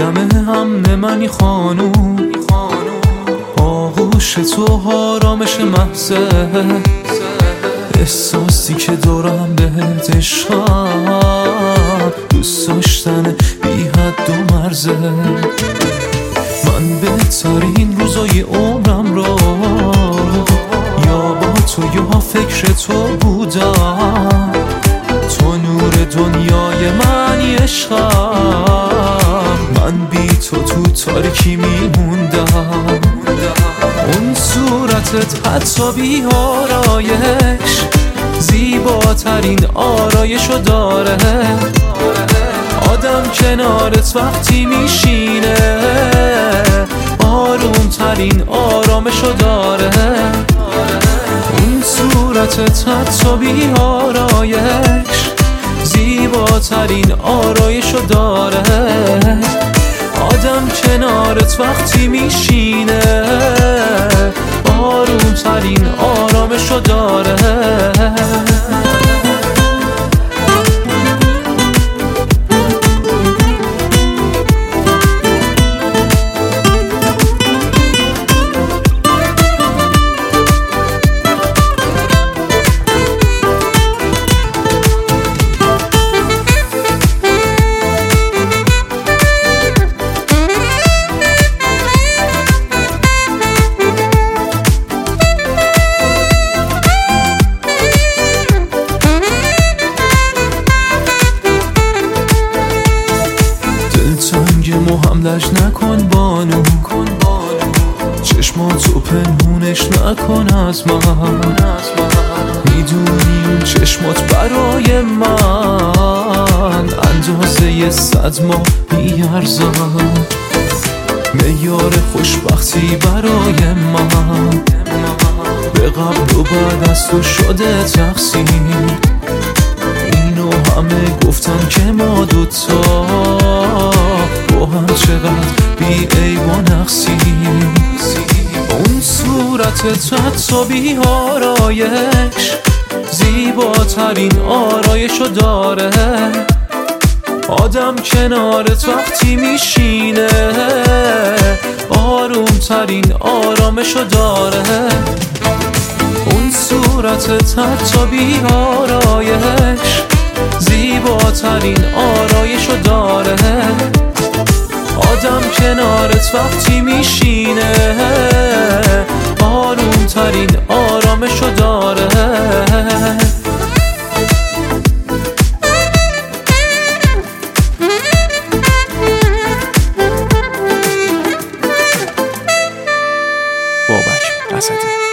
عالم امن منی خانوم، آغوش تو آرامش محضه، احساسی که دارم بهت عشقم، دوست داشتن بی حد و مرزه. من بهترین روزای عمرم رو یا با تو یا فکر تو بودم، تو نور دنیای منی عشقم، من بی تو تاریکی میموندم. اون صورتت حتی بی آرایش زیباترین آرایشو داره، آدم کنارت وقتی میشینه آرومترین آرامشو داره. اون صورتت حتی بی آرایش زیباترین آرایشو داره، آدم کنارت وقتی میشینه آرومترین آرامشو داره. حملش نکن بانو، چشماتو پنهونش نکن از من، میدونی اون چشمات برای من اندازه 100 ماه میارزن، معیار خوشبختی برای من، به قبل و بعد از تو شده تقسیم. اینو همه گفتن که ما دوتا با هم چقدر بی عیب و نقصیم. اون صورتت حتی بی آرایش زیباترین آرایشو داره، آدم کنارت وقتی میشینه آرومترین آرامشو داره. اون صورتت حتی بی آرایش زیباترین آرایشو داره، آدم کنارت وقتی میشینه آرومترین آرامشو داره. بابک اسدی.